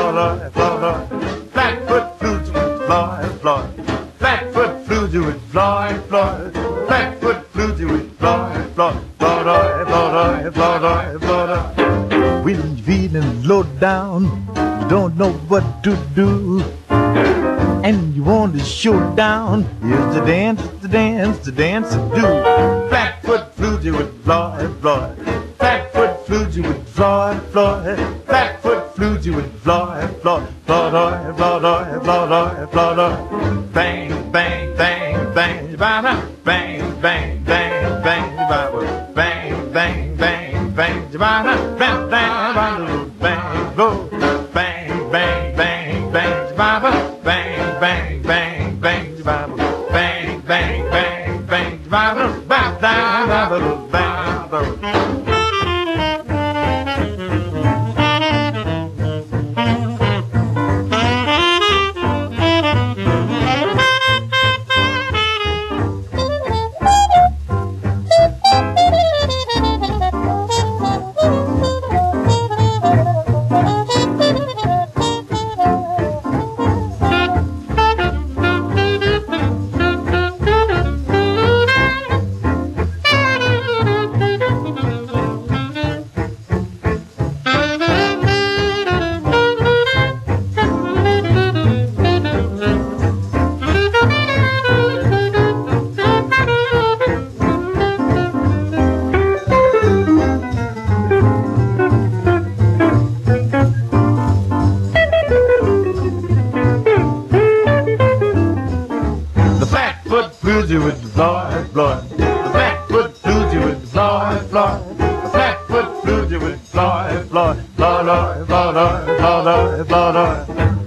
Florida, Florida. Flatfoot Floozy with Floyd, Floyd. Flatfoot Floozy with Floyd, Floyd. Flatfoot Floozy with Floyd, Floyd. Florida, Florida, Florida, Florida. When you're feeling low down, you don't know what to do, and you want to show down, here's the dance, the dance, the dance to do. Flatfoot Floozy with Floyd, Floyd. Flatfoot Floozy with Floyd, Floyd. Flatfoot Floozy with Floyd, Floyd. Florida, Florida, Florida, Florida. Bang, bang, bang, bang, bang, bang, bang, bang, bang, bang, bang, bang, bang, bang, bang, bang, bang, bang, go. Bang, bang, bang, bang, bang, bang, bang, bang, bang, bang, bang, bang, bang, bang, bang, bang. Floozy with the Floyd, Floyd. The Flatfoot Floozy with the Floyd, Floyd. The Flatfoot Floozy with Floyd, Floyd. Floyd, Floyd, Floyd, Floyd, Floyd.